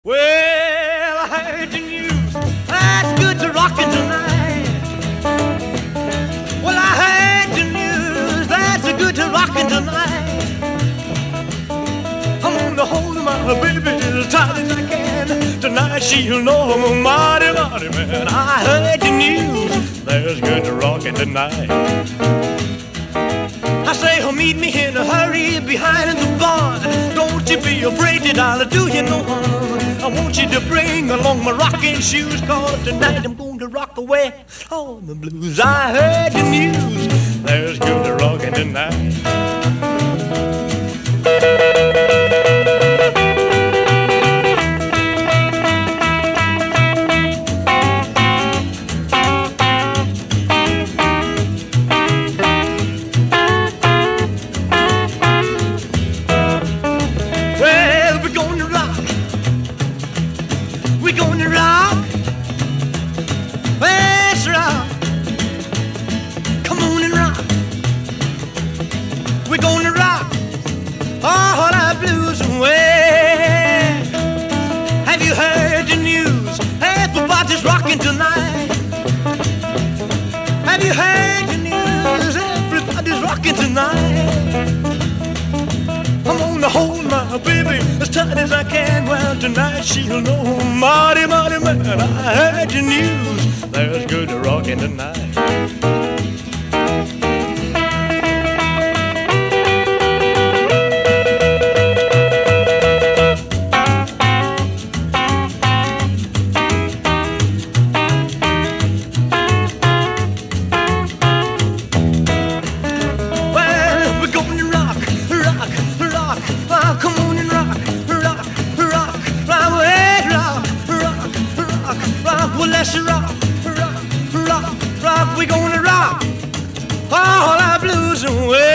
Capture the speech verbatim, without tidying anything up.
Well, I heard the news. That's good to rockin' tonight. Well, I heard the news. That's good to rockin' tonight. I'm gonna hold my baby as tight as I can. Tonight she'll know I'm a mighty, mighty man. I heard the news. There's good to rockin' tonight. I say, oh, meet me in a hurry behind the barn. Don't you be afraid that I'll do you no harm. I want you to bring along my rocking shoes, 'cause tonight I'm going to rock away all the blues. I heard the news, there's good to rockin' tonight. We're gonna rock, let's rock. Come on and rock. We're gonna rock all our blues away. Have you heard the news? Everybody's rocking tonight. Have you heard the news? Everybody's rocking tonight. I'm gonna hold my baby as tight as I can. Well, tonight she'll know, mighty, mighty man, I heard the news. There's good to rockin' tonight. Come on and rock, rock, rock, rock, hey, rock, rock, rock, rock. Well, let's rock, rock, rock, rock. We're gonna rock all our blues away.